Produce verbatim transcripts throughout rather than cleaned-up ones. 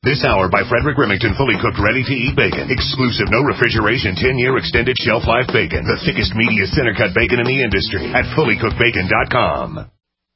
This hour by Frederick Remington, fully cooked, ready-to-eat bacon. Exclusive, no refrigeration, ten-year extended shelf life bacon. The thickest, meatiest, center-cut bacon in the industry at fully cooked bacon dot com.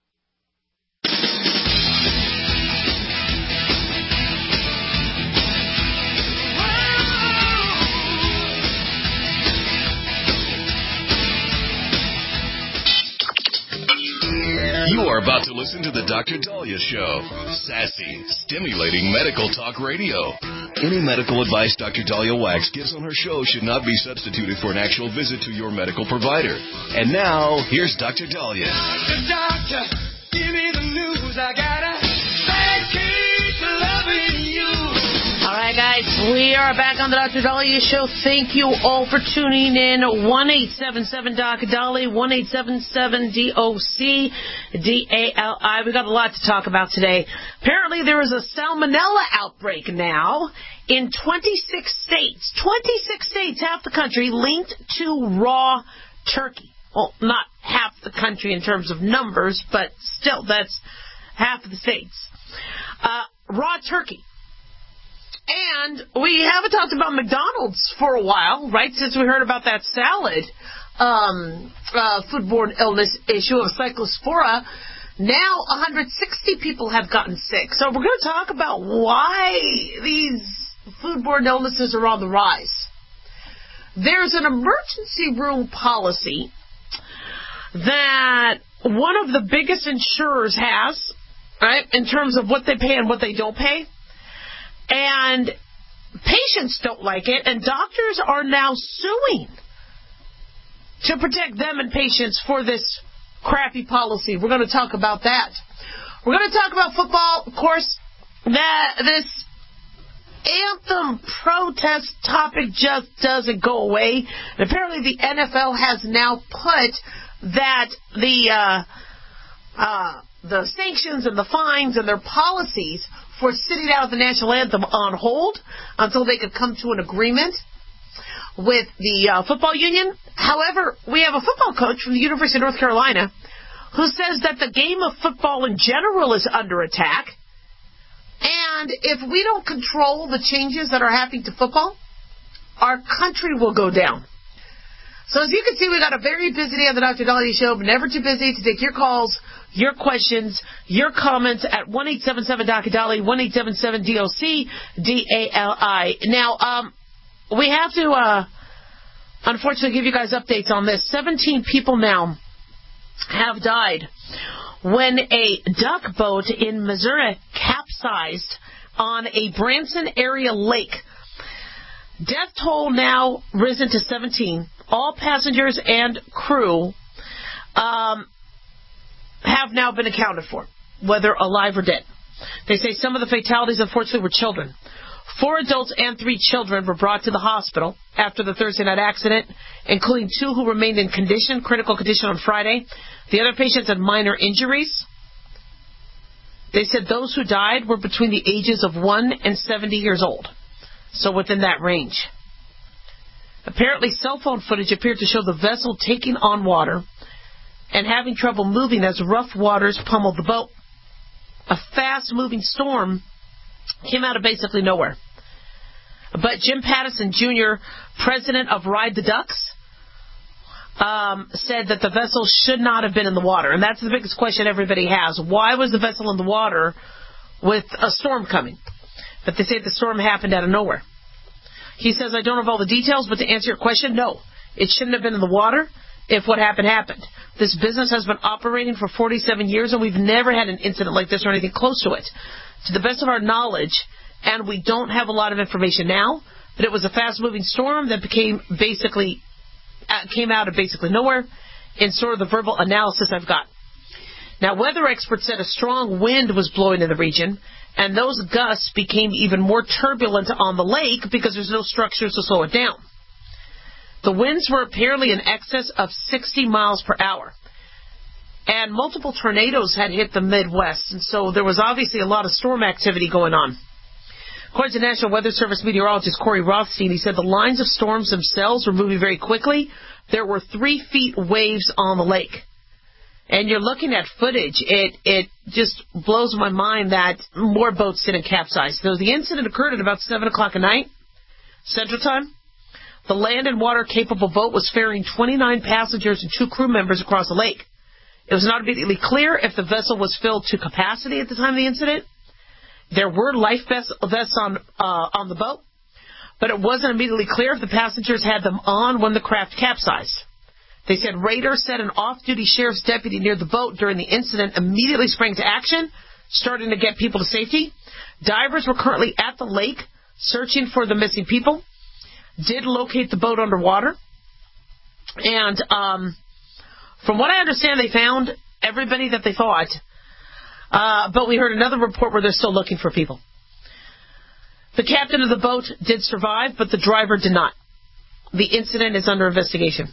You are about to listen to the Doctor Dahlia Show. Sassy, stimulating medical talk radio. Any medical advice Doctor Dahlia Wax gives on her show should not be substituted for an actual visit to your medical provider. And now, here's Doctor Dahlia. Doctor, doctor, give me the news. I gotta keep loving you. All right, guys, we are back on the Doctor Dahlia Show. Thank you all for tuning in. one eight seven seven D O C Dahlia, one eight seven seven D O C D A L I. We got a lot to talk about today. Apparently, there is a salmonella outbreak now in twenty-six states. twenty-six states, half the country, linked to raw turkey. Well, not half the country in terms of numbers, but still, that's half of the states. Uh, raw turkey. And we haven't talked about McDonald's for a while, right, since we heard about that salad um, uh, foodborne illness issue of Cyclospora. Now one hundred sixty people have gotten sick. So we're going to talk about why these foodborne illnesses are on the rise. There's an emergency room policy that one of the biggest insurers has, right, in terms of what they pay and what they don't pay. And patients don't like it, and doctors are now suing to protect them and patients for this crappy policy. We're going to talk about that. We're going to talk about football. Of course, that this anthem protest topic just doesn't go away. And apparently the N F L has now put that the uh, uh, the sanctions and the fines and their policies for sitting out of the national anthem on hold until they could come to an agreement with the uh, football union. However, we have a football coach from the University of North Carolina who says that the game of football in general is under attack. And if we don't control the changes that are happening to football, our country will go down. So as you can see, we got a very busy day on the Doctor Dahlia Show, but never too busy to take your calls, your questions, your comments at one eight seven seven D O C Dahlia, one eight seven seven D O C D A L I. Now, um, we have to, uh, unfortunately, give you guys updates on this. seventeen people now have died when a duck boat in Missouri capsized on a Branson area lake. Death toll now risen to seventeen. All passengers and crew um, have now been accounted for, whether alive or dead. They say some of the fatalities, unfortunately, were children. Four adults and three children were brought to the hospital after the Thursday night accident, including two who remained in condition, critical condition on Friday. The other patients had minor injuries. They said those who died were between the ages of one and seventy years old, so within that range. Apparently, cell phone footage appeared to show the vessel taking on water and having trouble moving as rough waters pummeled the boat. A fast-moving storm came out of basically nowhere. But Jim Pattison, Junior, president of Ride the Ducks, um, said that the vessel should not have been in the water. And that's the biggest question everybody has. Why was the vessel in the water with a storm coming? But they say the storm happened out of nowhere. He says, I don't have all the details, but to answer your question, no. It shouldn't have been in the water if what happened happened. This business has been operating for forty-seven years, and we've never had an incident like this or anything close to it. To the best of our knowledge, and we don't have a lot of information now, but it was a fast-moving storm that became basically, uh, came out of basically nowhere in sort of the verbal analysis I've got. Now, weather experts said a strong wind was blowing in the region, and those gusts became even more turbulent on the lake because there's no structures to slow it down. The winds were apparently in excess of sixty miles per hour. And multiple tornadoes had hit the Midwest, and so there was obviously a lot of storm activity going on. According to National Weather Service meteorologist Corey Rothstein, he said the lines of storms themselves were moving very quickly. There were three feet waves on the lake. and you're looking at footage, it it just blows my mind that more boats didn't capsize. So the incident occurred at about seven o'clock at night, Central Time. The land and water-capable boat was ferrying twenty-nine passengers and two crew members across the lake. It was not immediately clear if the vessel was filled to capacity at the time of the incident. There were life vests on, uh, on the boat, but it wasn't immediately clear if the passengers had them on when the craft capsized. They said raiders said an off-duty sheriff's deputy near the boat during the incident immediately sprang to action, starting to get people to safety. Divers were currently at the lake searching for the missing people. Did locate the boat underwater. And um, from what I understand, they found everybody that they thought. Uh, but we heard another report where they're still looking for people. The captain of the boat did survive, but the driver did not. The incident is under investigation.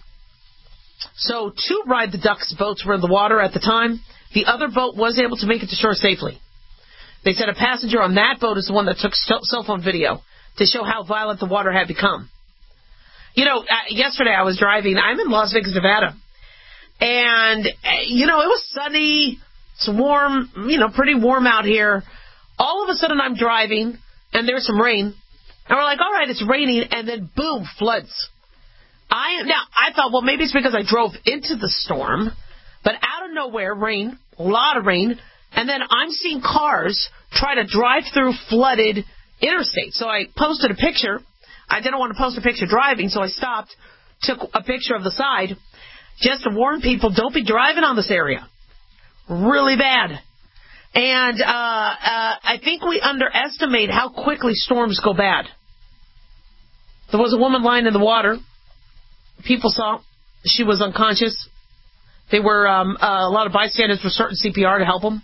So two Ride the Ducks boats were in the water at the time. The other boat was able to make it to shore safely. They said a passenger on that boat is the one that took cell phone video to show how violent the water had become. You know, uh, yesterday I was driving. I'm in Las Vegas, Nevada. And, uh, you know, it was sunny. It's warm, you know, pretty warm out here. All of a sudden I'm driving, and there's some rain. And we're like, all right, it's raining. And then, boom, floods. I Now, I thought, well, maybe it's because I drove into the storm. But out of nowhere, rain, a lot of rain. And then I'm seeing cars try to drive through flooded interstate. So I posted a picture. I didn't want to post a picture driving, so I stopped, took a picture of the side, just to warn people, don't be driving on this area. Really bad. And uh, uh, I think we underestimate how quickly storms go bad. There was a woman lying in the water. People saw she was unconscious. They were um, uh, a lot of bystanders were starting C P R to help them.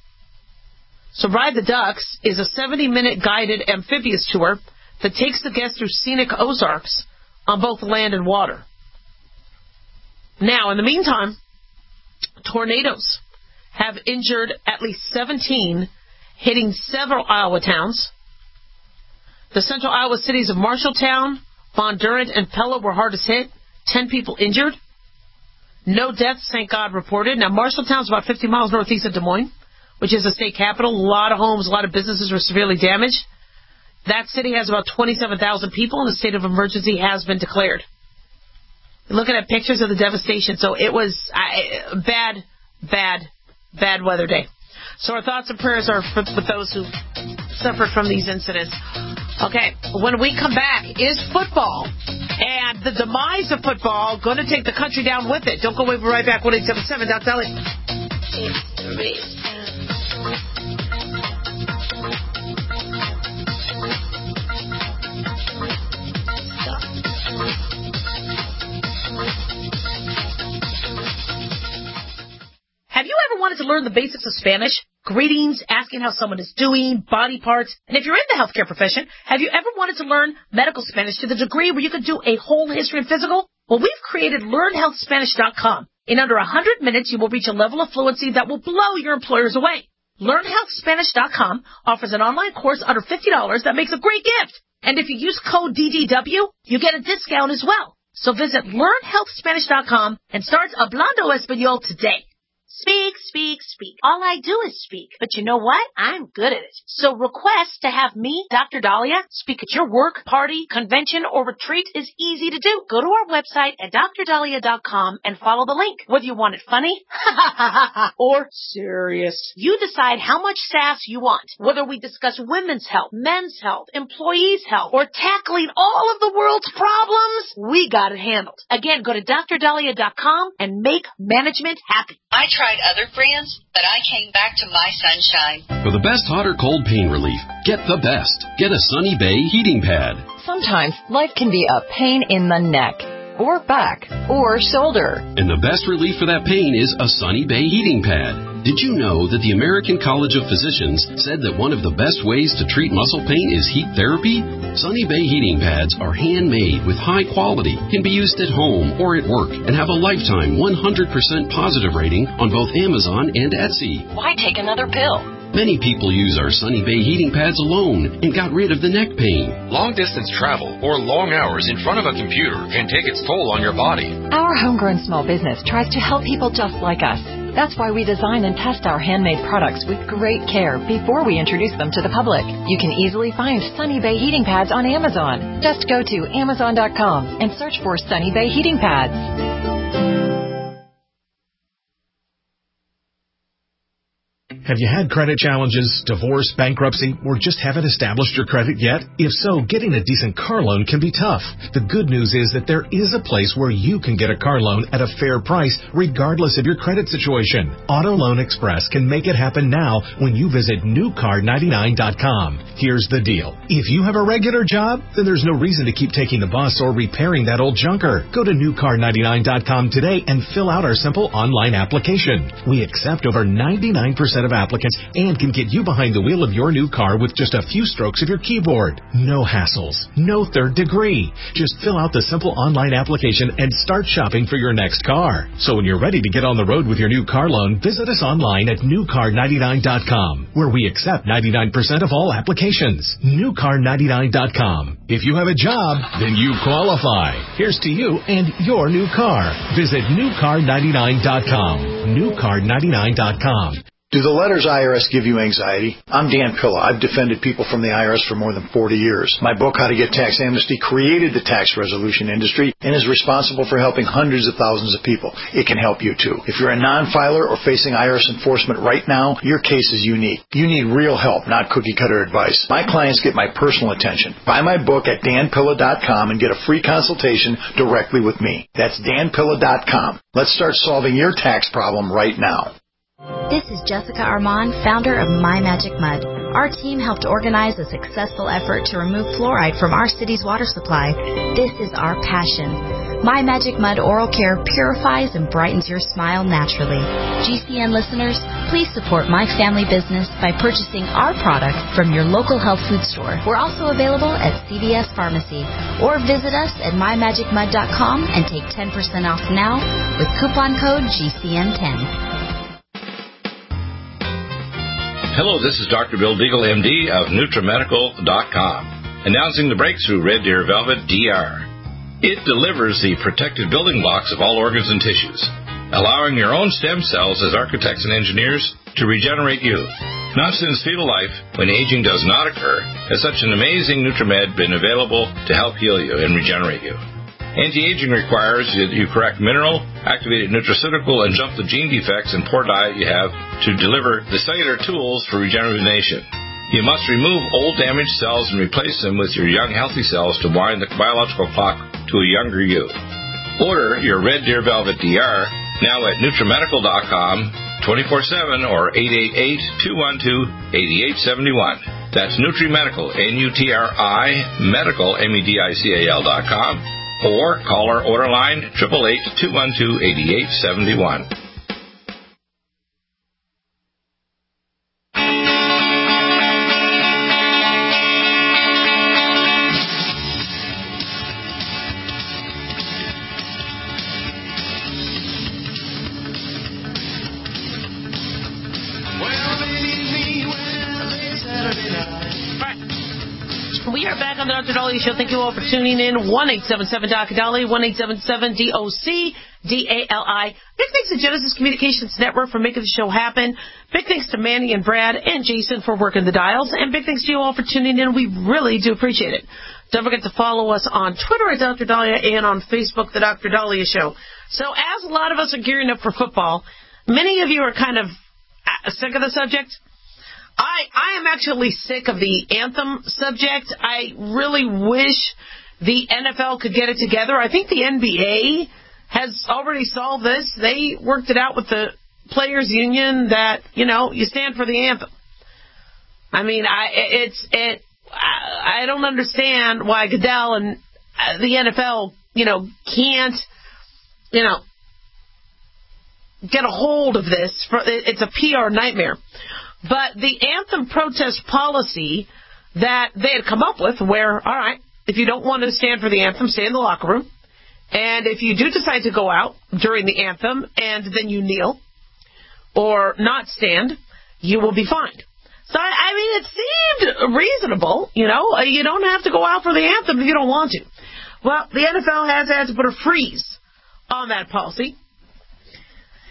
So Ride the Ducks is a seventy-minute guided amphibious tour that takes the guests through scenic Ozarks on both land and water. Now, in the meantime, tornadoes have injured at least seventeen, hitting several Iowa towns. The central Iowa cities of Marshalltown, Bondurant, and Pella were hardest hit. Ten people injured. No deaths, thank God, reported. Now, Marshalltown is about fifty miles northeast of Des Moines, which is the state capital. A lot of homes, a lot of businesses were severely damaged. That city has about twenty-seven thousand people, and the state of emergency has been declared. Looking at pictures of the devastation, so it was a bad, bad, bad weather day. So our thoughts and prayers are for, with those who suffered from these incidents. Okay, when we come back, is football and the demise of football going to take the country down with it? Don't go away, we'll be right back. one eight seven seven, Doc Dali. Have you ever wanted to learn the basics of Spanish? Greetings, asking how someone is doing, body parts. And if you're in the healthcare profession, have you ever wanted to learn medical Spanish to the degree where you could do a whole history and physical? Well, we've created learn health spanish dot com. In under one hundred minutes, you will reach a level of fluency that will blow your employers away. learn health spanish dot com offers an online course under fifty dollars that makes a great gift. And if you use code D D W, you get a discount as well. So visit learn health spanish dot com and start Hablando Español today. Speak, speak, speak. All I do is speak. But you know what? I'm good at it. So request to have me, Doctor Dahlia, speak at your work, party, convention, or retreat is easy to do. Go to our website at dr dahlia dot com and follow the link. Whether you want it funny or serious, you decide how much sass you want. Whether we discuss women's health, men's health, employees' health, or tackling all of the world's problems, we got it handled. Again, go to dr dahlia dot com and make management happy. I tried other brands, but I came back to My Sunshine. For the best hot or cold pain relief, get the best. Get a Sunny Bay heating pad. Sometimes life can be a pain in the neck, or back, or shoulder. And the best relief for that pain is a Sunny Bay heating pad. Did you know that the American College of Physicians said that one of the best ways to treat muscle pain is heat therapy? Sunny Bay heating pads are handmade with high quality, can be used at home or at work, and have a lifetime one hundred percent positive rating on both Amazon and Etsy. Why take another pill? Many people use our Sunny Bay heating pads alone and got rid of the neck pain. Long-distance travel or long hours in front of a computer can take its toll on your body. Our homegrown small business tries to help people just like us. That's why we design and test our handmade products with great care before we introduce them to the public. You can easily find Sunny Bay heating pads on Amazon. Just go to amazon dot com and search for Sunny Bay heating pads. Have you had credit challenges, divorce, bankruptcy, or just haven't established your credit yet? If so, getting a decent car loan can be tough. The good news is that there is a place where you can get a car loan at a fair price, regardless of your credit situation. Auto Loan Express can make it happen now when you visit new car ninety-nine dot com. Here's the deal. If you have a regular job, then there's no reason to keep taking the bus or repairing that old junker. Go to new car ninety-nine dot com today and fill out our simple online application. We accept over ninety-nine percent of applicants and can get you behind the wheel of your new car with just a few strokes of your keyboard. No hassles, no third degree. Just fill out the simple online application and start shopping for your next car. So when you're ready to get on the road with your new car loan, visit us online at new car ninety-nine dot com, where we accept ninety-nine percent of all applications. new car ninety-nine dot com. If you have a job, then you qualify. Here's to you and your new car. Visit new car ninety-nine dot com. new car ninety-nine dot com. Do the letters I R S give you anxiety? I'm Dan Pilla. I've defended people from the I R S for more than forty years. My book, How to Get Tax Amnesty, created the tax resolution industry and is responsible for helping hundreds of thousands of people. It can help you, too. If you're a non-filer or facing I R S enforcement right now, your case is unique. You need real help, not cookie-cutter advice. My clients get my personal attention. Buy my book at dan pilla dot com and get a free consultation directly with me. That's dan pilla dot com. Let's start solving your tax problem right now. This is Jessica Armand, founder of My Magic Mud. Our team helped organize a successful effort to remove fluoride from our city's water supply. This is our passion. My Magic Mud Oral Care purifies and brightens your smile naturally. G C N listeners, please support my family business by purchasing our products from your local health food store. We're also available at C V S Pharmacy, or visit us at my magic mud dot com and take ten percent off now with coupon code G C N ten. Hello, this is Doctor Bill Deagle, M D of NutriMedical dot com, announcing the breakthrough Red Deer Velvet D R. It delivers the protected building blocks of all organs and tissues, allowing your own stem cells as architects and engineers to regenerate you. Not since fetal life, when aging does not occur, has such an amazing NutriMed been available to help heal you and regenerate you. Anti-aging requires that you correct mineral, activated nutraceutical, and jump the gene defects and poor diet you have to deliver the cellular tools for regeneration. You must remove old damaged cells and replace them with your young healthy cells to wind the biological clock to a younger you. Order your Red Deer Velvet D R now at NutriMedical dot com, twenty-four seven or eight eight eight, two one two, eight eight seven one. That's NutriMedical, N U T R I, Medical, M E D I C A L dot com. Or call our order line, eight eight eight, two one two, eight eight seven one. We are back on the Doctor Dolly Show. Thank you all for tuning in. one eight seven seven D O C Dolly, one eight seven seven D O C D A L I. Big thanks to Genesis Communications Network for making the show happen. Big thanks to Manny and Brad and Jason for working the dials. And big thanks to you all for tuning in. We really do appreciate it. Don't forget to follow us on Twitter at Doctor Dahlia and on Facebook, The Doctor Dahlia Show. So as a lot of us are gearing up for football, many of you are kind of sick of the subject. I, I am actually sick of the anthem subject. I really wish the N F L could get it together. I think the N B A has already solved this. They worked it out with the players' union that, you know, you stand for the anthem. I mean, I it's it. I, I don't understand why Goodell and the N F L, you know, can't, you know, get a hold of this. It's a P R nightmare. But the anthem protest policy that they had come up with where, all right, if you don't want to stand for the anthem, stay in the locker room. And if you do decide to go out during the anthem and then you kneel or not stand, you will be fined. So, I, I mean, it seemed reasonable, you know. You don't have to go out for the anthem if you don't want to. Well, the N F L has had to put a freeze on that policy.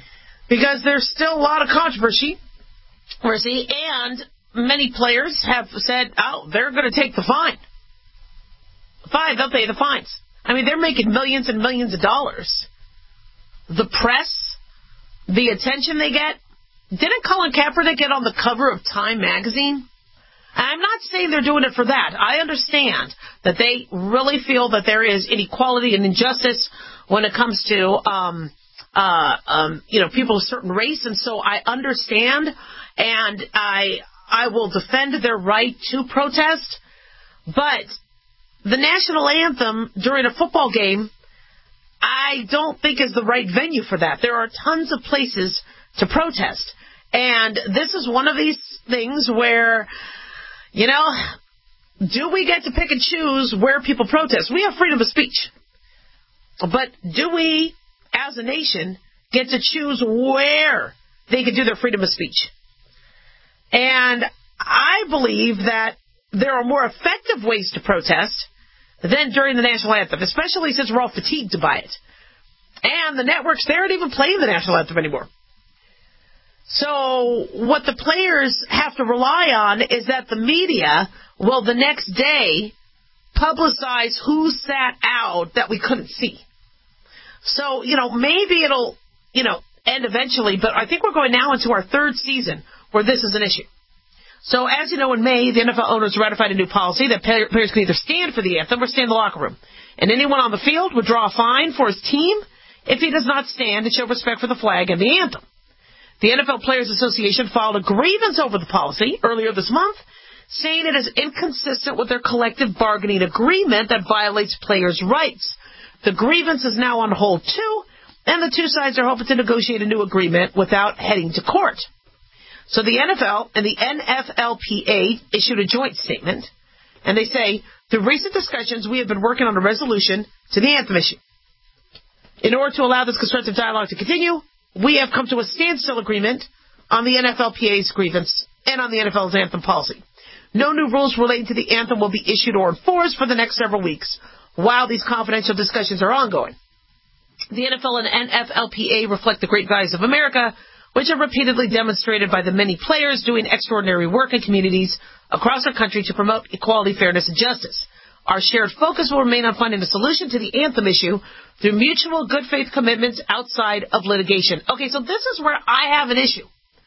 because there's still a lot of controversy, and many players have said, oh, they're going to take the fine. Fine, they'll pay the fines. I mean, they're making millions and millions of dollars. The press, the attention they get. Didn't Colin Kaepernick get on the cover of Time magazine? I'm not saying they're doing it for that. I understand that they really feel that there is inequality and injustice when it comes to, um, uh, um, you know, people of a certain race, and so I understand, and I I will defend their right to protest. But the national anthem during a football game, I don't think is the right venue for that. There are tons of places to protest. And this is one of these things where, you know, do we get to pick and choose where people protest? We have freedom of speech. But do we, as a nation, get to choose where they can do their freedom of speech? And I believe that there are more effective ways to protest than during the national anthem, especially since we're all fatigued by it. And the networks, they aren't even playing the national anthem anymore. So what the players have to rely on is that the media will the next day publicize who sat out that we couldn't see. So, you know, maybe it'll, you know, end eventually, but I think we're going now into our third season where this is an issue. So, as you know, in May, the N F L owners ratified a new policy that players can either stand for the anthem or stay in the locker room. And anyone on the field would draw a fine for his team if he does not stand and show respect for the flag and the anthem. The N F L Players Association filed a grievance over the policy earlier this month, saying it is inconsistent with their collective bargaining agreement that violates players' rights. The grievance is now on hold, too, and the two sides are hoping to negotiate a new agreement without heading to court. So the N F L and the N F L P A issued a joint statement, and they say, through recent discussions, we have been working on a resolution to the anthem issue. In order to allow this constructive dialogue to continue, we have come to a standstill agreement on the N F L P A's grievance and on the N F L's anthem policy. No new rules relating to the anthem will be issued or enforced for the next several weeks while these confidential discussions are ongoing. The N F L and N F L P A reflect the great values of America, which are repeatedly demonstrated by the many players doing extraordinary work in communities across our country to promote equality, fairness, and justice. Our shared focus will remain on finding a solution to the anthem issue through mutual good faith commitments outside of litigation. Okay, so this is where I have an issue.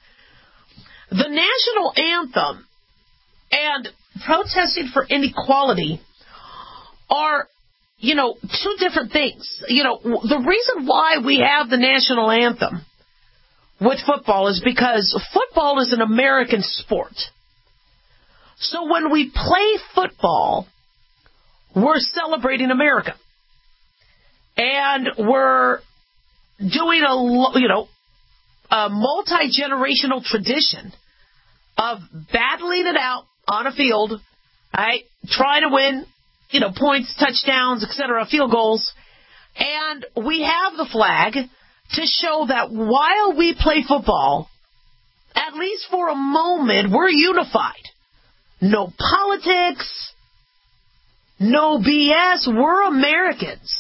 The national anthem and protesting for inequality are, you know, two different things. You know, the reason why we have the national anthem with football is because football is an American sport. So when we play football, we're celebrating America. And we're doing a, you know, a multi-generational tradition of battling it out on a field, right, trying to win, you know, points, touchdowns, et cetera, field goals. And we have the flag to show that while we play football, at least for a moment, we're unified. No politics, no B S, we're Americans.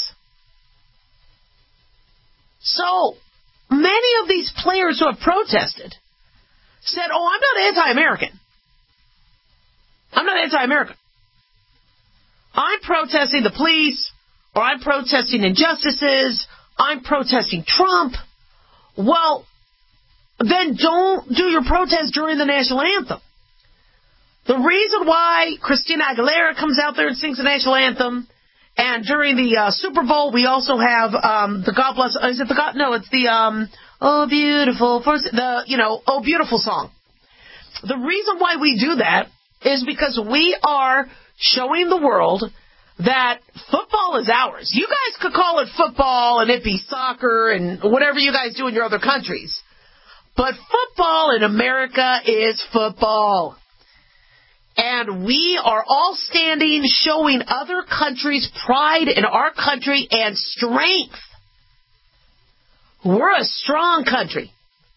So, many of these players who have protested said, oh, I'm not anti-American. I'm not anti-American. I'm protesting the police, or I'm protesting injustices, I'm protesting Trump. Well, then don't do your protest during the national anthem. The reason why Christina Aguilera comes out there and sings the national anthem, and during the uh, Super Bowl we also have um, the God Bless, is it the God, no, it's the um, Oh Beautiful, first, the, you know, Oh Beautiful song. The reason why we do that is because we are showing the world that football is ours. You guys could call it football and it be soccer and whatever you guys do in your other countries. But football in America is football. And we are all standing, showing other countries pride in our country and strength. We're a strong country.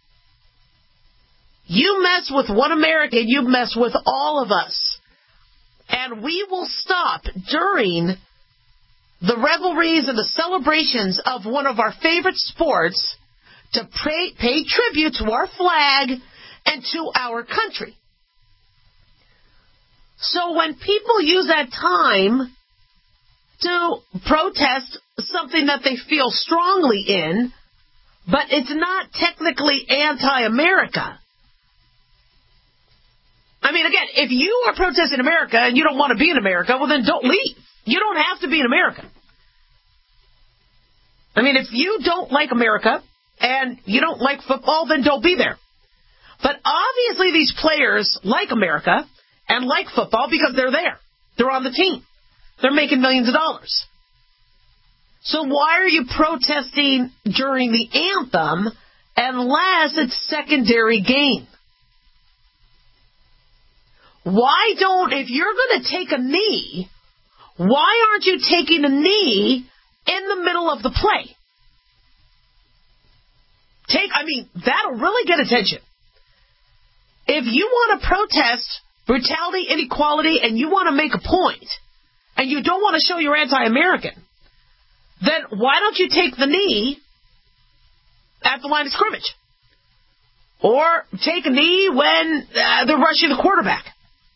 You mess with one American, you mess with all of us. And we will stop during the revelries and the celebrations of one of our favorite sports to pay, pay tribute to our flag and to our country. So when people use that time to protest something that they feel strongly in, but it's not technically anti-America. I mean, again, if you are protesting America and you don't want to be in America, well, then don't leave. You don't have to be in America. I mean, if you don't like America and you don't like football, then don't be there. But obviously these players like America and like football because they're there. They're on the team. They're making millions of dollars. So why are you protesting during the anthem unless it's secondary gain? Why don't, if you're going to take a knee, why aren't you taking a knee in the middle of the play? Take, I mean, that'll really get attention. If you want to protest brutality, inequality, and you want to make a point, and you don't want to show you're anti-American, then why don't you take the knee at the line of scrimmage? Or take a knee when uh, they're rushing the quarterback?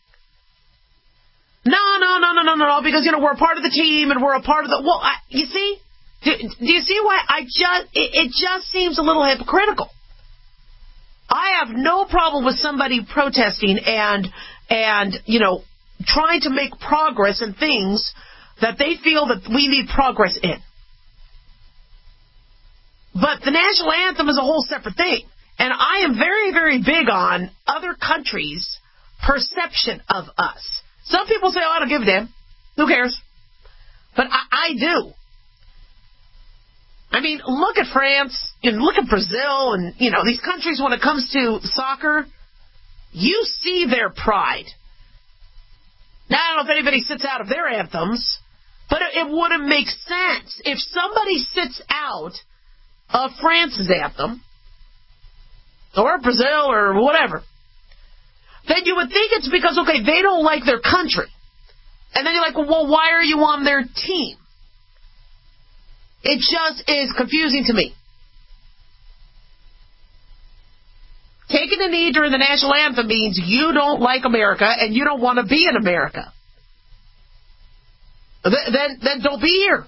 No, no, no, no, no, no, no, because, you know, we're a part of the team and we're a part of the... Well, I, you see? Do, do you see why I just... It, it just seems a little hypocritical. I have no problem with somebody protesting and, and you know, trying to make progress in things that they feel that we need progress in. But the national anthem is a whole separate thing. And I am very, very big on other countries' perception of us. Some people say, oh, I don't give a damn. Who cares? But I, I do. I mean, look at France and look at Brazil and, you know, these countries when it comes to soccer. You see their pride. Now, I don't know if anybody sits out of their anthems, but it, it wouldn't make sense. If somebody sits out of France's anthem, or Brazil or whatever, then you would think it's because, okay, they don't like their country. And then you're like, well, why are you on their team? It just is confusing to me. Taking a knee during the national anthem means you don't like America and you don't want to be in America. Then, then don't be here.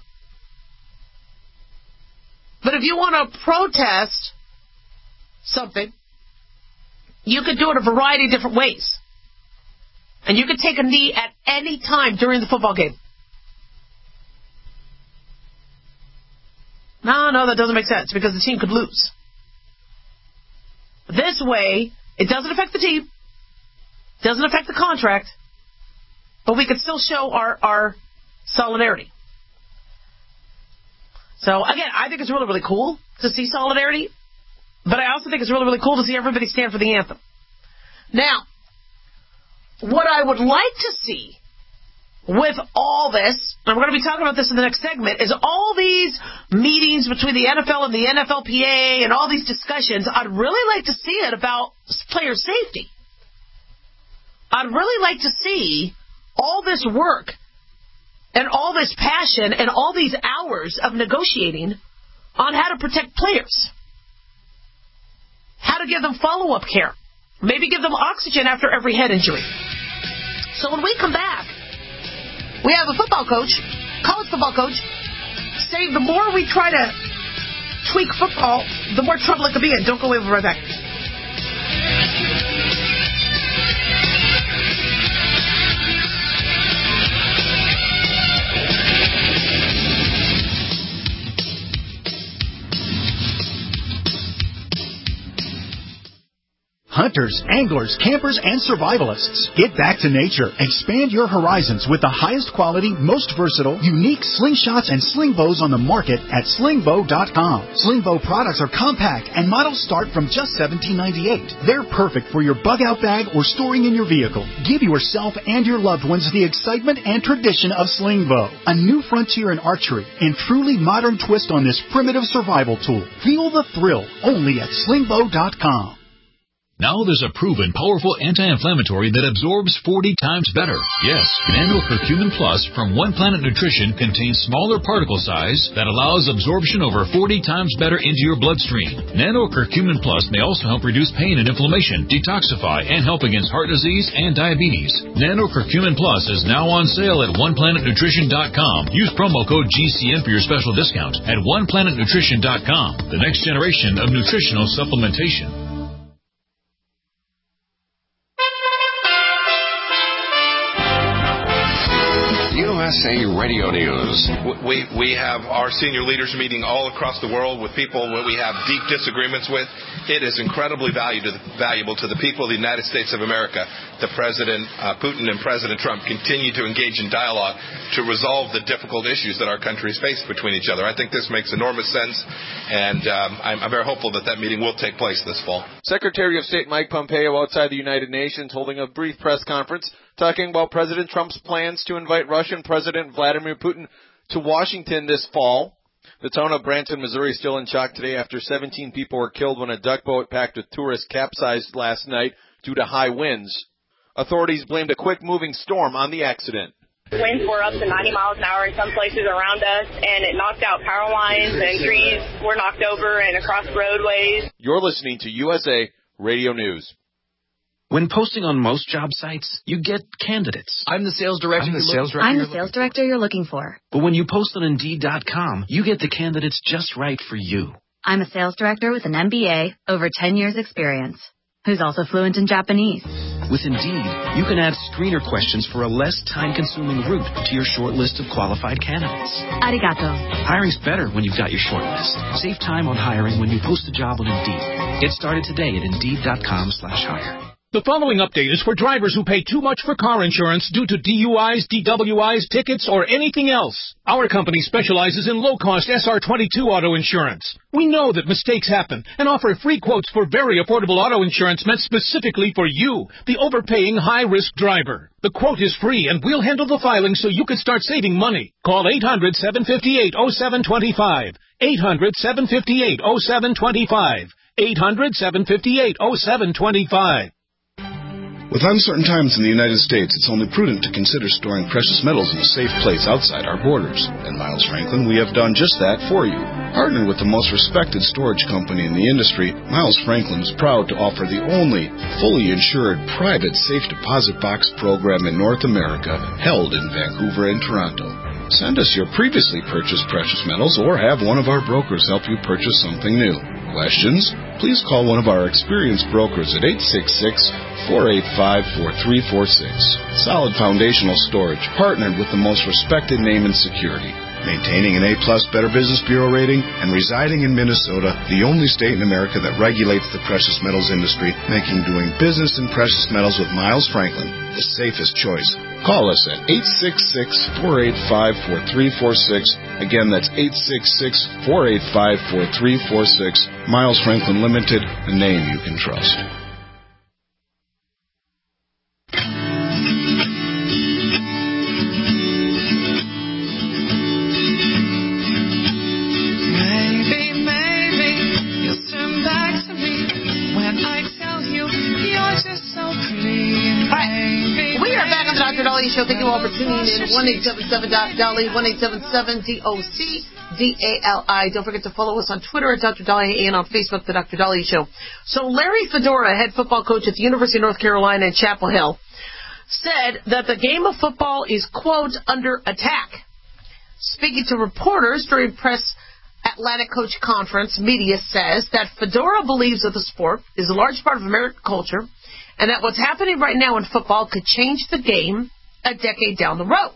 But if you want to protest something, you could do it a variety of different ways. And you could take a knee at any time during the football game. No, no, that doesn't make sense because the team could lose. This way, it doesn't affect the team, doesn't affect the contract, but we can still show our, our solidarity. So, again, I think it's really, really cool to see solidarity, but I also think it's really, really cool to see everybody stand for the anthem. Now, what I would like to see with all this, and we're going to be talking about this in the next segment, is all these meetings between the N F L and the N F L P A and all these discussions. I'd really like to see it about player safety. I'd really like to see all this work and all this passion and all these hours of negotiating on how to protect players, how to give them follow-up care, maybe give them oxygen after every head injury. So when we come back, we have a football coach, college football coach, saying the more we try to tweak football, the more trouble it could be in. Don't go away, we'll be right back. Hunters, anglers, campers, and survivalists. Get back to nature. Expand your horizons with the highest quality, most versatile, unique slingshots and sling bows on the market at sling bow dot com. Sling bow products are compact and models start from just seventeen ninety-eight. They're perfect for your bug out bag or storing in your vehicle. Give yourself and your loved ones the excitement and tradition of sling bow. A new frontier in archery and truly modern twist on this primitive survival tool. Feel the thrill only at sling bow dot com. Now there's a proven, powerful anti-inflammatory that absorbs forty times better. Yes, Nano Curcumin Plus from One Planet Nutrition contains smaller particle size that allows absorption over forty times better into your bloodstream. Nano Curcumin Plus may also help reduce pain and inflammation, detoxify, and help against heart disease and diabetes. Nano Curcumin Plus is now on sale at one planet nutrition dot com. Use promo code G C N for your special discount at one planet nutrition dot com. The next generation of nutritional supplementation. U S A Radio News. We we have our senior leaders meeting all across the world with people that we have deep disagreements with. It is incredibly value to the, valuable to the people of the United States of America that President uh, Putin and President Trump continue to engage in dialogue to resolve the difficult issues that our countries face between each other. I think this makes enormous sense, and um, I'm, I'm very hopeful that that meeting will take place this fall. Secretary of State Mike Pompeo outside the United Nations holding a brief press conference talking about President Trump's plans to invite Russian President Vladimir Putin to Washington this fall. The town of Branson, Missouri, is still in shock today after seventeen people were killed when a duck boat packed with tourists capsized last night due to high winds. Authorities blamed a quick-moving storm on the accident. Winds were up to ninety miles an hour in some places around us, and it knocked out power lines, and trees were knocked over and across roadways. You're listening to U S A Radio News. When posting on most job sites, you get candidates. I'm the sales director. I'm the sales director. I'm the sales director you're looking for. But when you post on Indeed dot com, you get the candidates just right for you. I'm a sales director with an M B A, over ten years experience, who's also fluent in Japanese. With Indeed, you can add screener questions for a less time-consuming route to your short list of qualified candidates. Arigato. Hiring's better when you've got your short list. Save time on hiring when you post a job on Indeed. Get started today at Indeed dot com slash hire. The following update is for drivers who pay too much for car insurance due to D U Is, D W Is, tickets, or anything else. Our company specializes in low-cost S R twenty-two auto insurance. We know that mistakes happen and offer free quotes for very affordable auto insurance meant specifically for you, the overpaying high-risk driver. The quote is free, and we'll handle the filing so you can start saving money. Call eight hundred, seven five eight, oh seven two five. eight hundred, seven five eight, oh seven two five. eight hundred, seven five eight, oh seven two five. With uncertain times in the United States, it's only prudent to consider storing precious metals in a safe place outside our borders. At Miles Franklin, we have done just that for you. Partnered with the most respected storage company in the industry, Miles Franklin is proud to offer the only fully insured private safe deposit box program in North America, held in Vancouver and Toronto. Send us your previously purchased precious metals or have one of our brokers help you purchase something new. Questions? Please call one of our experienced brokers at eight six six, four eight five, four three four six. Solid foundational storage, partnered with the most respected name in security. Maintaining an A-plus Better Business Bureau rating and residing in Minnesota, the only state in America that regulates the precious metals industry, making doing business in precious metals with Miles Franklin the safest choice. Call us at eight six six, four eight five, four three four six. Again, that's eight six six, four eight five, four three four six. Miles Franklin Limited, a name you can trust. Doctor Dolly Show. Thank you all for tuning in. one eight seven seven Doc Dolly, one eight seven seven D O C D A L I. Don't forget to follow us on Twitter at Doctor Dolly and on Facebook, The Doctor Dolly Show. So Larry Fedora, head football coach at the University of North Carolina in Chapel Hill, said that the game of football is, quote, under attack. Speaking to reporters during Press Atlantic Coach Conference, media says that Fedora believes that the sport is a large part of American culture and that what's happening right now in football could change the game a decade down the road.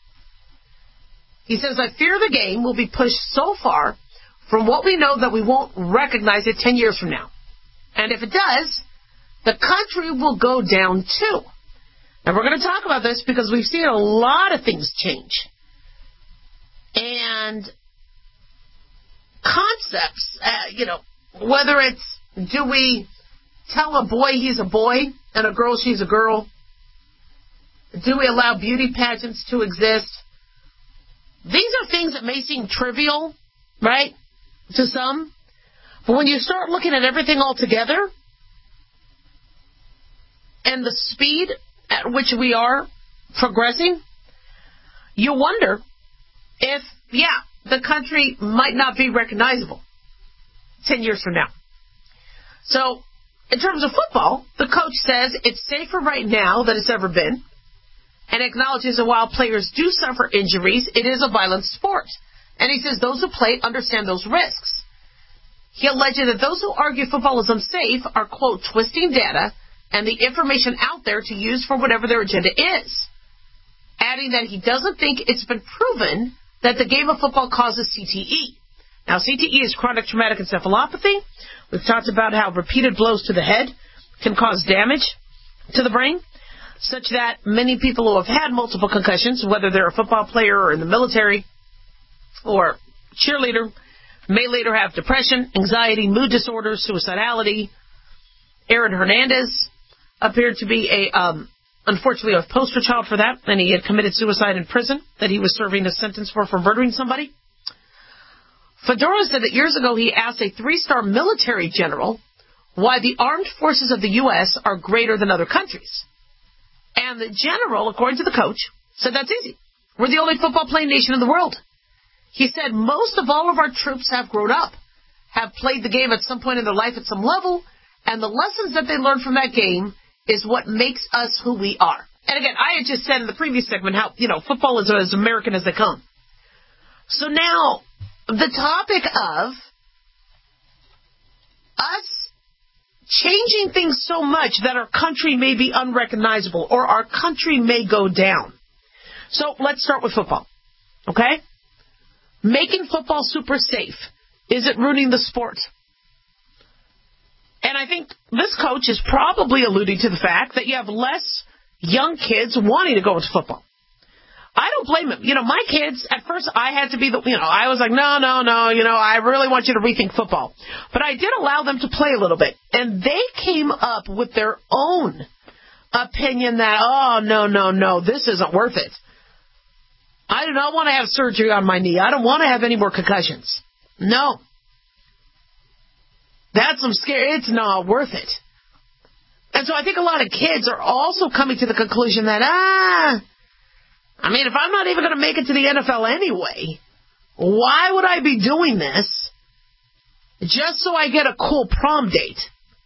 He says, I fear the game will be pushed so far from what we know that we won't recognize it ten years from now. And if it does, the country will go down too. And we're going to talk about this because we've seen a lot of things change. And concepts, uh, you know, whether it's, do we tell a boy he's a boy and a girl she's a girl? Do we allow beauty pageants to exist? These are things that may seem trivial, right, to some. But when you start looking at everything all together, and the speed at which we are progressing, you wonder if, yeah, the country might not be recognizable ten years from now. So, in terms of football, the coach says it's safer right now than it's ever been, and acknowledges that while players do suffer injuries, it is a violent sport. And he says those who play understand those risks. He alleged that those who argue football is unsafe are, quote, twisting data and the information out there to use for whatever their agenda is, adding that he doesn't think it's been proven that the game of football causes C T E. Now, C T E is chronic traumatic encephalopathy. We've talked about how repeated blows to the head can cause damage to the brain, such that many people who have had multiple concussions, whether they're a football player or in the military or cheerleader, may later have depression, anxiety, mood disorders, suicidality. Aaron Hernandez appeared to be, a, um, unfortunately, a poster child for that, and he had committed suicide in prison that he was serving a sentence for for murdering somebody. Fedora said that years ago he asked a three-star military general why the armed forces of the U S are greater than other countries. And the general, according to the coach, said that's easy. We're the only football-playing nation in the world. He said most of all of our troops have grown up, have played the game at some point in their life at some level, and the lessons that they learned from that game is what makes us who we are. And again, I had just said in the previous segment how, you know, football is as American as they come. So now, the topic of us changing things so much that our country may be unrecognizable or our country may go down. So let's start with football, okay? Making football super safe. Is it ruining the sport? And I think this coach is probably alluding to the fact that you have less young kids wanting to go into football. I don't blame him. You know, my kids, at first I had to be the, you know, I was like, no, no, no, you know, I really want you to rethink football. But I did allow them to play a little bit. And they came up with their own opinion that, oh, no, no, no, this isn't worth it. I do not want to have surgery on my knee. I don't want to have any more concussions. No. That's some scary. It's not worth it. And so I think a lot of kids are also coming to the conclusion that, ah, I mean, if I'm not even going to make it to the N F L anyway, why would I be doing this just so I get a cool prom date?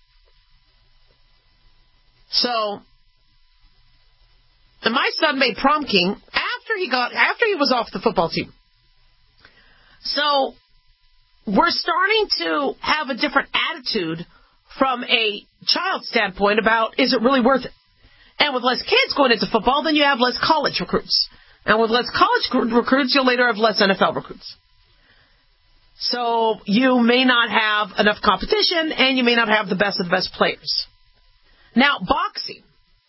So, and my son made prom king after he got after he was off the football team. So, we're starting to have a different attitude from a child standpoint about, is it really worth it? And with less kids going into football, then you have less college recruits. And with less college recruits, you'll later have less N F L recruits. So you may not have enough competition, and you may not have the best of the best players. Now, boxing.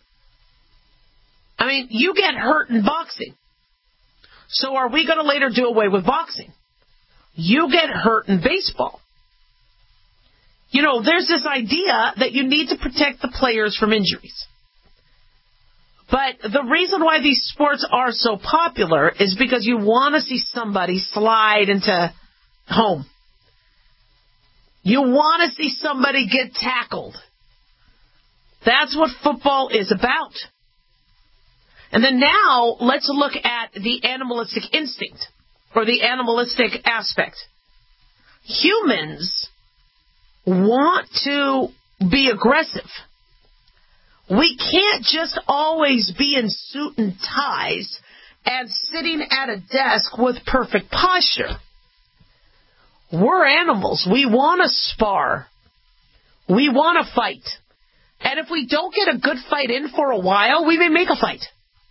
I mean, you get hurt in boxing. So are we going to later do away with boxing? You get hurt in baseball. You know, there's this idea that you need to protect the players from injuries. But the reason why these sports are so popular is because you want to see somebody slide into home. You want to see somebody get tackled. That's what football is about. And then now, let's look at the animalistic instinct, or the animalistic aspect. Humans want to be aggressive. We can't just always be in suit and ties and sitting at a desk with perfect posture. We're animals. We want to spar. We want to fight. And if we don't get a good fight in for a while, we may make a fight.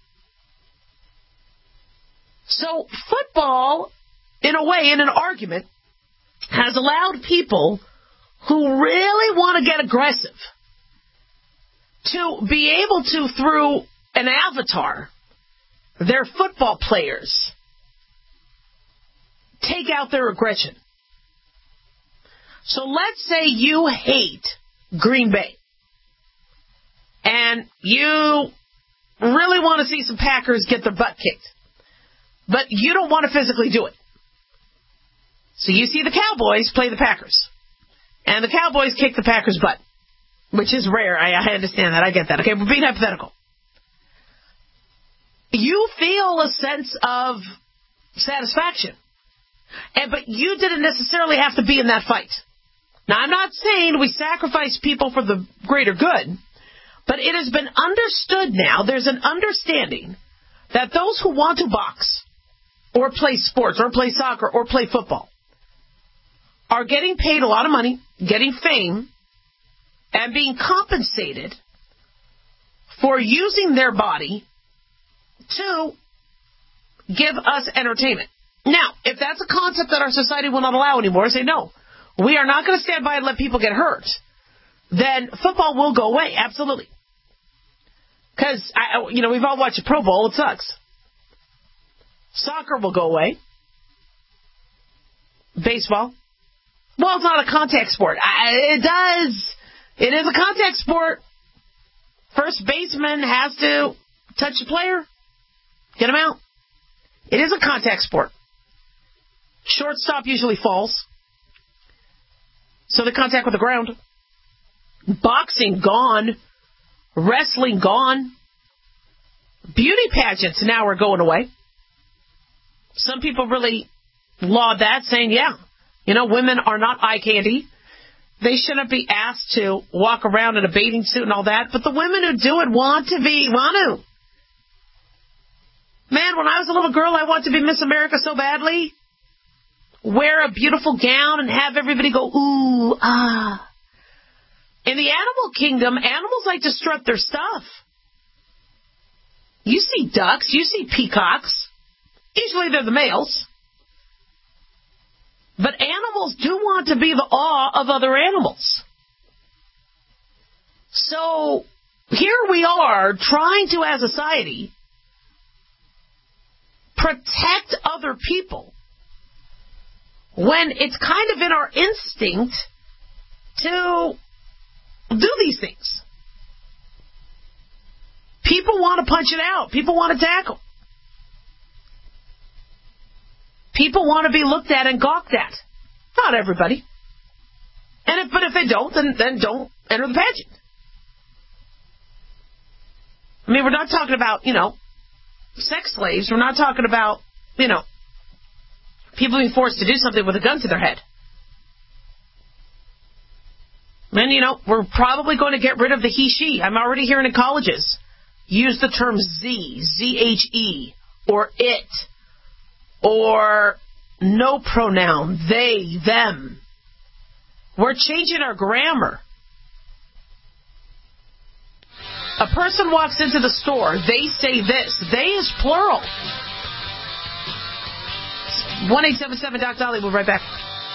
So football, in a way, in an argument, has allowed people who really want to get aggressive to be able to, through an avatar, their football players, take out their aggression. So let's say you hate Green Bay, and you really want to see some Packers get their butt kicked, but you don't want to physically do it. So you see the Cowboys play the Packers, and the Cowboys kick the Packers' butt. which is rare. I, I understand that. I get that. Okay, we're being hypothetical. You feel a sense of satisfaction, and but you didn't necessarily have to be in that fight. Now, I'm not saying we sacrifice people for the greater good, but it has been understood now, there's an understanding that those who want to box or play sports or play soccer or play football are getting paid a lot of money, getting fame, and being compensated for using their body to give us entertainment. Now, if that's a concept that our society will not allow anymore, say no, we are not going to stand by and let people get hurt, then football will go away, absolutely. Because, you know, we've all watched the Pro Bowl, it sucks. Soccer will go away. Baseball. Well, it's not a contact sport. I, it does. It is a contact sport. First baseman has to touch the player, get him out. It is a contact sport. Shortstop usually falls, so the contact with the ground. Boxing gone. Wrestling gone. Beauty pageants now are going away. Some people really laud that, saying, yeah, you know, women are not eye candy. They shouldn't be asked to walk around in a bathing suit and all that. But the women who do it want to be, want to. Man, when I was a little girl, I wanted to be Miss America so badly. Wear a beautiful gown and have everybody go, ooh, ah. In the animal kingdom, animals like to strut their stuff. You see ducks, you see peacocks. Usually they're the males. But animals do want to be the awe of other animals. So here we are trying to, as a society, protect other people when it's kind of in our instinct to do these things. People want to punch it out. People want to tackle. People want to be looked at and gawked at. Not everybody. And if, but if they don't, then, then don't enter the pageant. I mean, we're not talking about, you know, sex slaves. We're not talking about, you know, people being forced to do something with a gun to their head. And, you know, we're probably going to get rid of the he, she. I'm already hearing in colleges use the term Z, Z H E, or it, or no pronoun, they, them. We're changing our grammar. A person walks into the store, they say this. They is plural. one eight seven seven Doc Dolly. We'll be right back.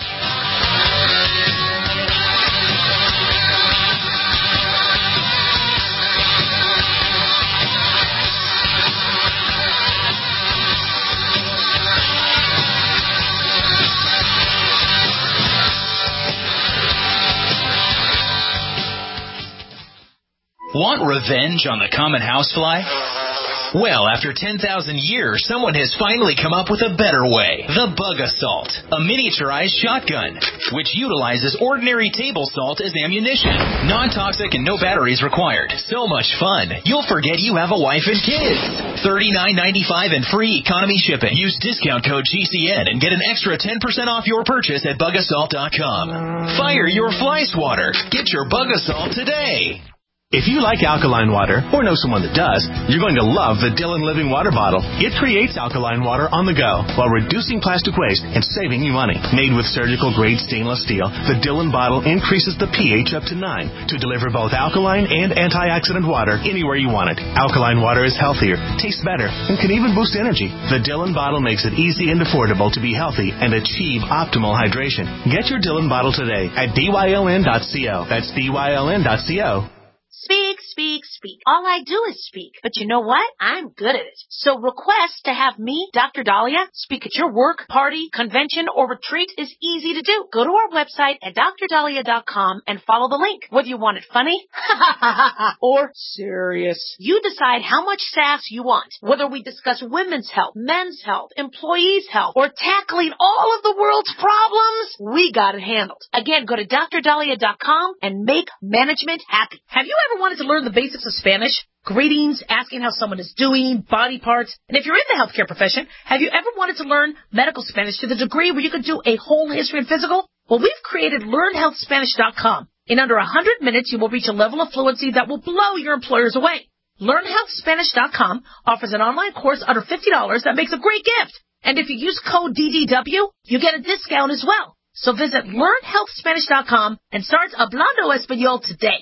Want revenge on the common housefly? Well, after ten thousand years, someone has finally come up with a better way. The Bug Assault, a miniaturized shotgun, which utilizes ordinary table salt as ammunition. Non-toxic and no batteries required. So much fun, you'll forget you have a wife and kids. thirty-nine ninety-five and free economy shipping. Use discount code G C N and get an extra ten percent off your purchase at bug assault dot com. Fire your fly swatter. Get your Bug Assault today. If you like alkaline water, or know someone that does, you're going to love the Dillon Living Water Bottle. It creates alkaline water on the go while reducing plastic waste and saving you money. Made with surgical-grade stainless steel, the Dillon bottle increases the pH up to nine to deliver both alkaline and antioxidant water anywhere you want it. Alkaline water is healthier, tastes better, and can even boost energy. The Dillon bottle makes it easy and affordable to be healthy and achieve optimal hydration. Get your Dillon bottle today at B Y L N dot co. That's B Y L N dot co. Speak, speak, speak. All I do is speak. But you know what? I'm good at it. So request to have me, Doctor Dahlia, speak at your work, party, convention, or retreat is easy to do. Go to our website at dr dahlia dot com and follow the link. Whether you want it funny or serious, you decide how much sass you want. Whether we discuss women's health, men's health, employees' health, or tackling all of the world's problems, we got it handled. Again, go to dr dahlia dot com and make management happy. Have you ever wanted to learn the basics of Spanish? Greetings, asking how someone is doing, body parts. And if you're in the healthcare profession, have you ever wanted to learn medical Spanish to the degree where you could do a whole history and physical? Well, we've created learn health spanish dot com. In under one hundred minutes, you will reach a level of fluency that will blow your employers away. learn health spanish dot com offers an online course under fifty dollars that makes a great gift. And if you use code D D W, you get a discount as well. So visit learn health spanish dot com and start Hablando Español today.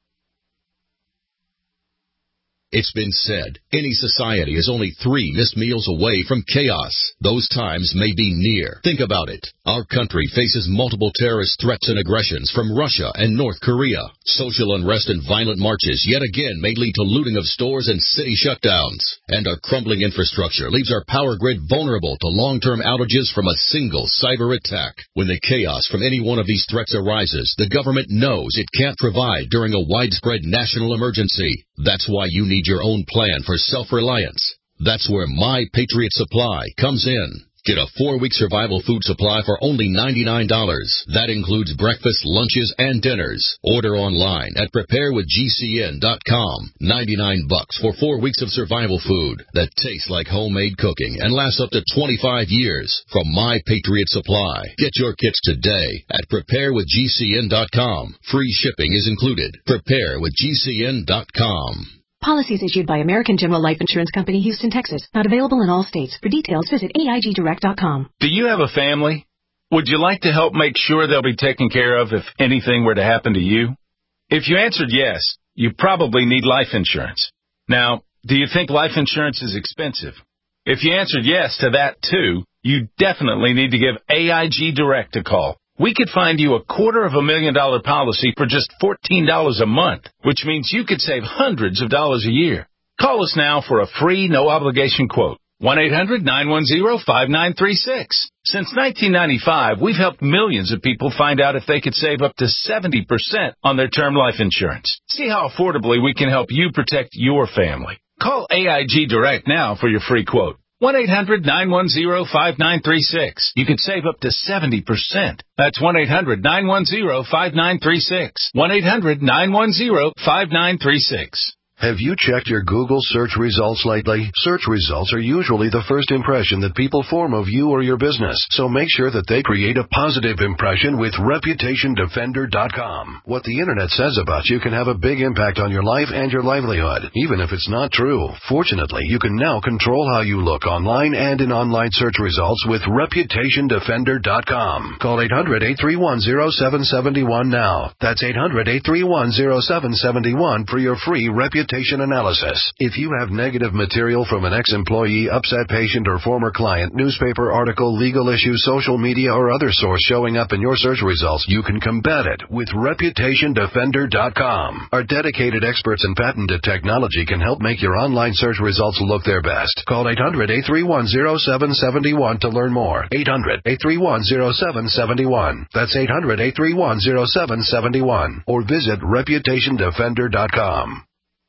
It's been said, any society is only three missed meals away from chaos. Those times may be near. Think about it. Our country faces multiple terrorist threats and aggressions from Russia and North Korea. Social unrest and violent marches yet again may lead to looting of stores and city shutdowns. And our crumbling infrastructure leaves our power grid vulnerable to long-term outages from a single cyber attack. When the chaos from any one of these threats arises, the government knows it can't provide during a widespread national emergency. That's why you need your own plan for self-reliance. That's where My Patriot Supply comes in. Get a four-week survival food supply for only ninety-nine dollars. That includes breakfast, lunches, and dinners. Order online at prepare with G C N dot com. ninety-nine bucks for four weeks of survival food that tastes like homemade cooking and lasts up to twenty-five years from My Patriot Supply. Get your kits today at prepare with G C N dot com. Free shipping is included. prepare with G C N dot com. Policies issued by American General Life Insurance Company, Houston, Texas. Not available in all states. For details, visit A I G direct dot com. Do you have a family? Would you like to help make sure they'll be taken care of if anything were to happen to you? If you answered yes, you probably need life insurance. Now, do you think life insurance is expensive? If you answered yes to that too, you definitely need to give A I G Direct a call. We could find you a quarter of a million dollar policy for just fourteen dollars a month, which means you could save hundreds of dollars a year. Call us now for a free, no-obligation quote. one eight hundred nine one zero five nine three six. Since nineteen ninety-five, we've helped millions of people find out if they could save up to seventy percent on their term life insurance. See how affordably we can help you protect your family. Call A I G Direct now for your free quote. one eight hundred nine one zero five nine three six. You can save up to seventy percent. That's one eight hundred nine one zero five nine three six. one eight hundred nine one zero five nine three six. Have you checked your Google search results lately? Search results are usually the first impression that people form of you or your business, so make sure that they create a positive impression with reputation defender dot com. What the internet says about you can have a big impact on your life and your livelihood, even if it's not true. Fortunately, you can now control how you look online and in online search results with reputation defender dot com. Call eight hundred eight three one zero seven seven one now. That's eight hundred eight three one zero seven seven one for your free reputation analysis. If you have negative material from an ex-employee, upset patient, or former client, newspaper article, legal issue, social media, or other source showing up in your search results, you can combat it with reputation defender dot com. Our dedicated experts in patented technology can help make your online search results look their best. Call eight hundred eight three one zero seven seven one to learn more. eight hundred eight three one zero seven seven one. That's eight hundred eight three one zero seven seven one. Or visit reputation defender dot com.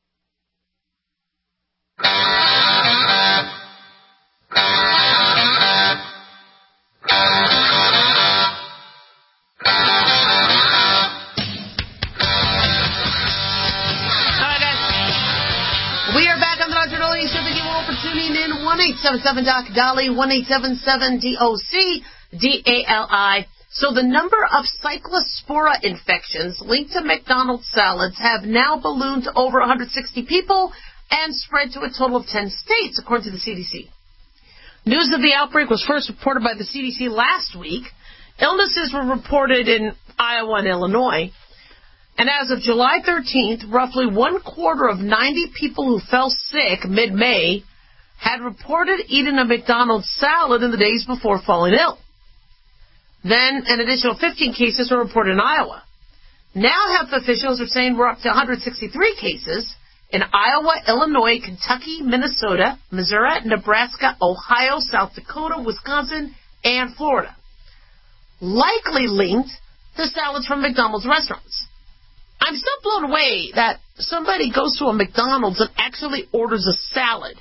one eight seven seven Doc Dolly, one eight seven seven D O C D A L I. So the number of cyclospora infections linked to McDonald's salads have now ballooned to over one hundred sixty people and spread to a total of ten states, according to the C D C. News of the outbreak was first reported by the C D C last week. Illnesses were reported in Iowa and Illinois. And as of July thirteenth, roughly one quarter of ninety people who fell sick mid-May had reported eating a McDonald's salad in the days before falling ill. Then an additional fifteen cases were reported in Iowa. Now health officials are saying we're up to one hundred sixty-three cases in Iowa, Illinois, Kentucky, Minnesota, Missouri, Nebraska, Ohio, South Dakota, Wisconsin, and Florida. Likely linked to salads from McDonald's restaurants. I'm still blown away that somebody goes to a McDonald's and actually orders a salad.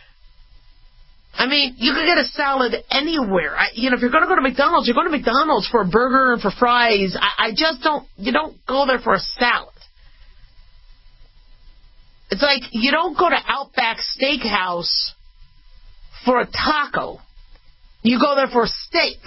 I mean, you could get a salad anywhere. I, you know, if you're going to go to McDonald's, you're going to McDonald's for a burger and for fries. I, I just don't, you don't go there for a salad. It's like you don't go to Outback Steakhouse for a taco. You go there for a steak.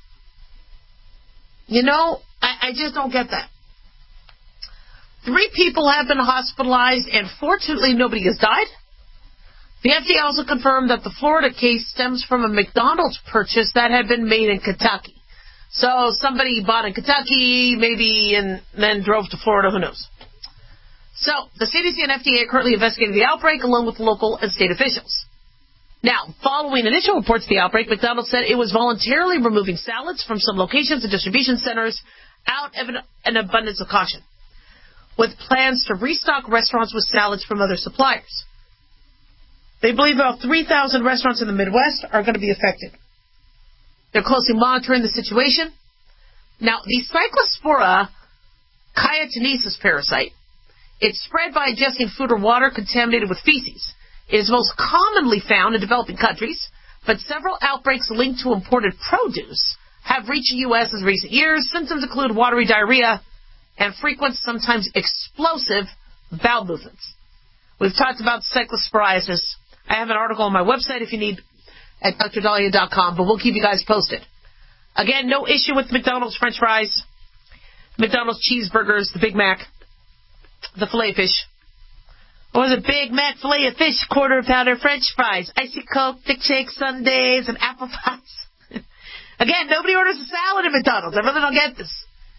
You know, I, I just don't get that. Three people have been hospitalized, and fortunately nobody has died. The F D A also confirmed that the Florida case stems from a McDonald's purchase that had been made in Kentucky. So somebody bought in Kentucky, maybe, and then drove to Florida, who knows. So the C D C and F D A are currently investigating the outbreak along with local and state officials. Now, following initial reports of the outbreak, McDonald's said it was voluntarily removing salads from some locations and distribution centers out of an, an abundance of caution, with plans to restock restaurants with salads from other suppliers. They believe about three thousand restaurants in the Midwest are going to be affected. They're closely monitoring the situation. Now, the Cyclospora cayetanensis parasite, it's spread by ingesting food or water contaminated with feces. It is most commonly found in developing countries, but several outbreaks linked to imported produce have reached the U S in recent years. Symptoms include watery diarrhea and frequent, sometimes explosive, bowel movements. We've talked about cyclosporiasis. I have an article on my website if you need at D R Dahlia dot com, but we'll keep you guys posted. Again, no issue with McDonald's French fries, McDonald's cheeseburgers, the Big Mac, the Filet-O-Fish. Or the Big Mac Filet-O-Fish, quarter pounder French fries, icy Coke, thick shake sundaes, and apple pies. Again, nobody orders a salad at McDonald's. I really don't get this.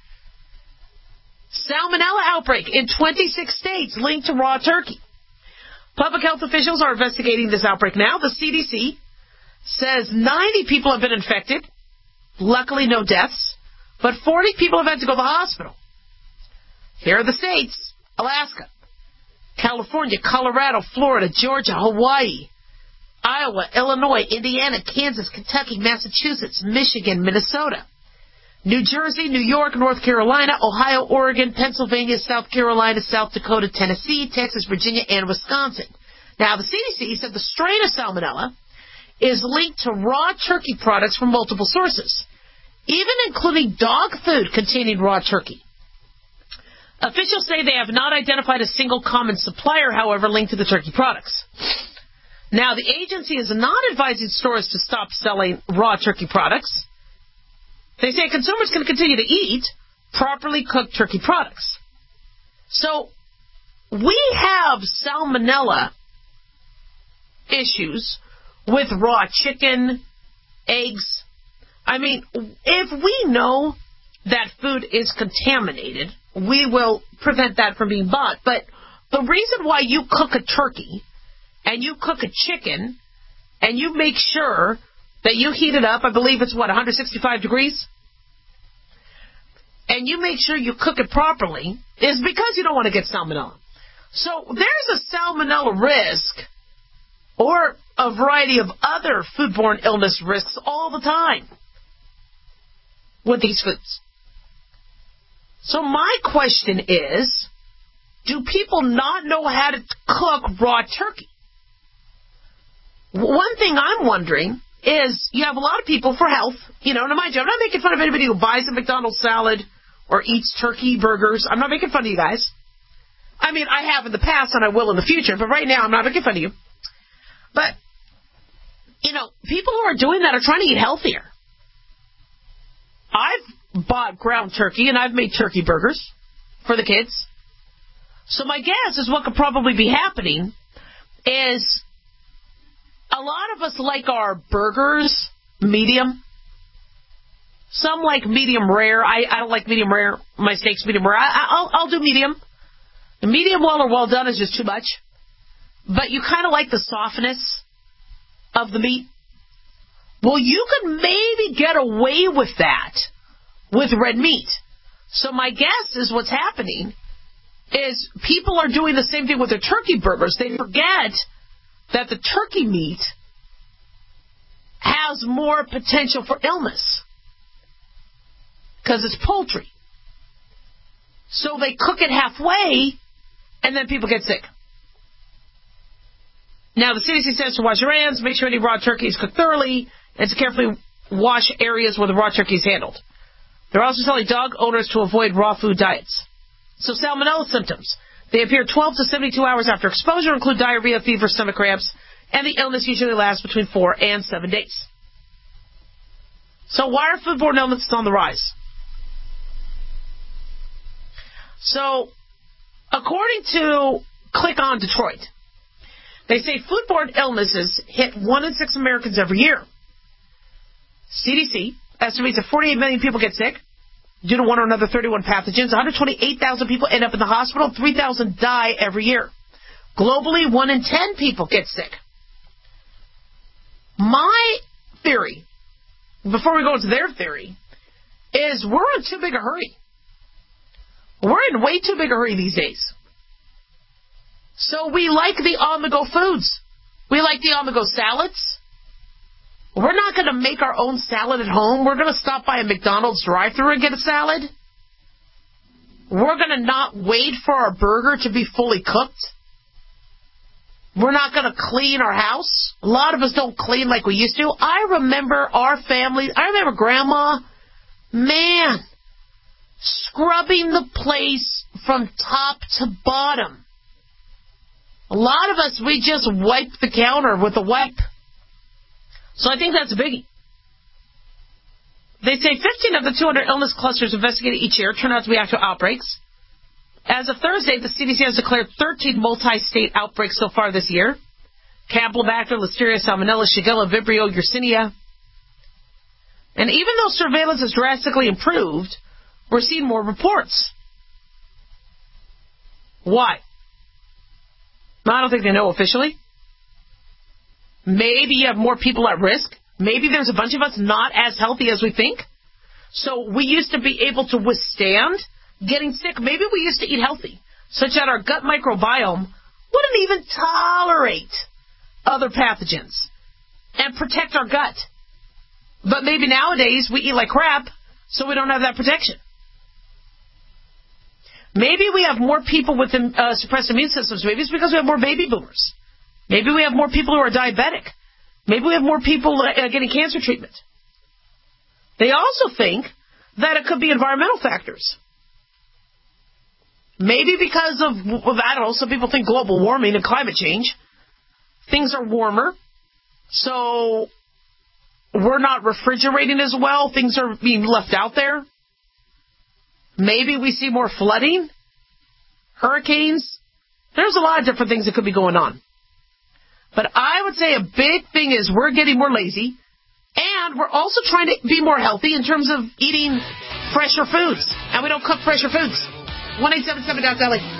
Salmonella outbreak in twenty-six states linked to raw turkey. Public health officials are investigating this outbreak now. The C D C says ninety people have been infected. Luckily, no deaths. But forty people have had to go to the hospital. Here are the states: Alaska, California, Colorado, Florida, Georgia, Hawaii, Iowa, Illinois, Indiana, Kansas, Kentucky, Massachusetts, Michigan, Minnesota, New Jersey, New York, North Carolina, Ohio, Oregon, Pennsylvania, South Carolina, South Dakota, Tennessee, Texas, Virginia, and Wisconsin. Now, the C D C said the strain of salmonella is linked to raw turkey products from multiple sources, even including dog food containing raw turkey. Officials say they have not identified a single common supplier, however, linked to the turkey products. Now, the agency is not advising stores to stop selling raw turkey products. They say consumers can continue to eat properly cooked turkey products. So, we have salmonella issues with raw chicken, eggs. I mean, if we know that food is contaminated, we will prevent that from being bought. But the reason why you cook a turkey and you cook a chicken and you make sure that you heat it up, I believe it's, what, one hundred sixty-five degrees? And you make sure you cook it properly, is because you don't want to get salmonella. So there's a salmonella risk or a variety of other foodborne illness risks all the time with these foods. So my question is, do people not know how to cook raw turkey? One thing I'm wondering is, you have a lot of people for health, you know, now mind you, I'm not making fun of anybody who buys a McDonald's salad or eats turkey burgers. I'm not making fun of you guys. I mean, I have in the past and I will in the future, but right now I'm not making fun of you. But, you know, people who are doing that are trying to eat healthier. I've bought ground turkey and I've made turkey burgers for the kids. So my guess is what could probably be happening is a lot of us like our burgers medium. Some like medium rare. I, I don't like medium rare. My steak's medium rare. I, I'll, I'll do medium. The medium well or well done is just too much. But you kind of like the softness of the meat. Well, you could maybe get away with that with red meat. So my guess is what's happening is people are doing the same thing with their turkey burgers. They forget that the turkey meat has more potential for illness because it's poultry. So they cook it halfway, and then people get sick. Now, the C D C says to wash your hands, make sure any raw turkey is cooked thoroughly, and to carefully wash areas where the raw turkey is handled. They're also telling dog owners to avoid raw food diets. So salmonella symptoms. They appear twelve to seventy-two hours after exposure, include diarrhea, fever, stomach cramps, and the illness usually lasts between four and seven days. So why are foodborne illnesses on the rise? So, according to Click on Detroit, they say foodborne illnesses hit one in six Americans every year. C D C estimates that forty-eight million people get sick due to one or another thirty-one pathogens. one hundred twenty-eight thousand people end up in the hospital. three thousand die every year. Globally, one in ten people get sick. My theory, before we go into their theory, is we're in too big a hurry. We're in way too big a hurry these days. So we like the on-the-go foods. We like the on-the-go salads. We're not going to make our own salad at home. We're going to stop by a McDonald's drive-thru and get a salad. We're going to not wait for our burger to be fully cooked. We're not going to clean our house. A lot of us don't clean like we used to. I remember our family. I remember Grandma, man, scrubbing the place from top to bottom. A lot of us, we just wipe the counter with a wipe. So I think that's a biggie. They say fifteen of the two hundred illness clusters investigated each year turn out to be actual outbreaks. As of Thursday, the C D C has declared thirteen multi-state outbreaks so far this year. Campylobacter, Listeria, Salmonella, Shigella, Vibrio, Yersinia. And even though surveillance has drastically improved, we're seeing more reports. Why? I don't think they know officially. Maybe you have more people at risk. Maybe there's a bunch of us not as healthy as we think. So we used to be able to withstand getting sick. Maybe we used to eat healthy, such that our gut microbiome wouldn't even tolerate other pathogens and protect our gut. But maybe nowadays we eat like crap, so we don't have that protection. Maybe we have more people with uh, suppressed immune systems. Maybe it's because we have more baby boomers. Maybe we have more people who are diabetic. Maybe we have more people uh, getting cancer treatment. They also think that it could be environmental factors. Maybe because of, I don't know, some people think global warming and climate change. Things are warmer, so we're not refrigerating as well. Things are being left out there. Maybe we see more flooding, hurricanes. There's a lot of different things that could be going on. But I would say a big thing is we're getting more lazy, and we're also trying to be more healthy in terms of eating fresher foods. And we don't cook fresher foods. one eight seven seven Doc Valley.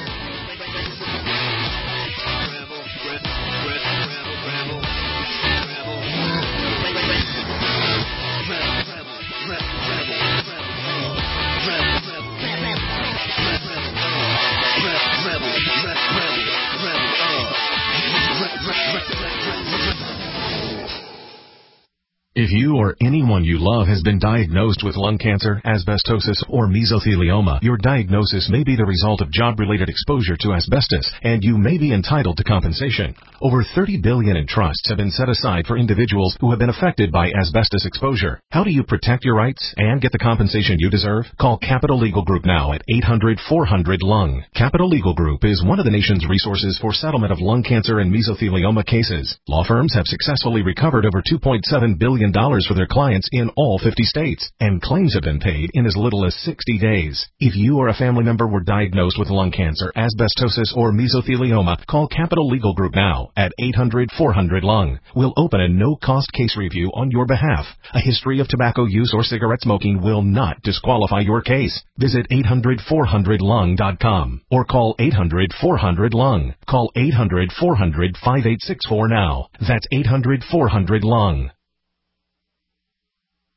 If you or anyone you love has been diagnosed with lung cancer, asbestosis, or mesothelioma, your diagnosis may be the result of job-related exposure to asbestos, and you may be entitled to compensation. Over thirty billion dollars in trusts have been set aside for individuals who have been affected by asbestos exposure. How do you protect your rights and get the compensation you deserve? Call Capital Legal Group now at eight hundred four hundred lung. Capital Legal Group is one of the nation's resources for settlement of lung cancer and mesothelioma cases. Law firms have successfully recovered over two point seven billion dollars for their clients in all fifty states, and claims have been paid in as little as sixty days. If you or a family member were diagnosed with lung cancer, asbestosis, or mesothelioma, call Capital Legal Group now at eight hundred four hundred lung. We'll open a no-cost case review on your behalf. A history of tobacco use or cigarette smoking will not disqualify your case. Visit eight hundred four hundred lung dot com or call eight hundred four hundred lung. Call eight hundred four hundred five eight six four now. That's eight hundred four hundred lung.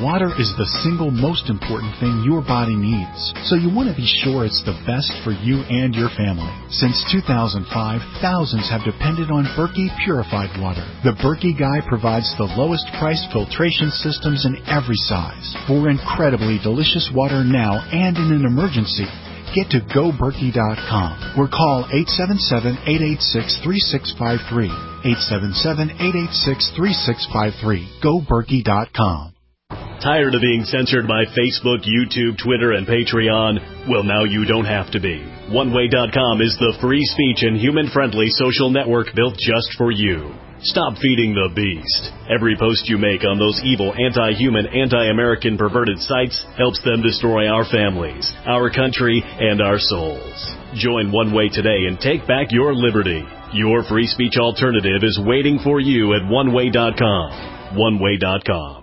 water is the single most important thing your body needs, so you want to be sure it's the best for you and your family. Since two thousand five, thousands have depended on Berkey purified water. The Berkey Guy provides the lowest priced filtration systems in every size for incredibly delicious water now and in an emergency. Get to go berkey dot com or call eight seven seven, eight eight six, three six five three. eight seven seven, eight eight six, three six five three. go berkey dot com. Tired of being censored by Facebook, YouTube, Twitter, and Patreon? Well, now you don't have to be. one way dot com is the free speech and human-friendly social network built just for you. Stop feeding the beast. Every post you make on those evil, anti-human, anti-American perverted sites helps them destroy our families, our country, and our souls. Join One Way today and take back your liberty. Your free speech alternative is waiting for you at one way dot com. one way dot com.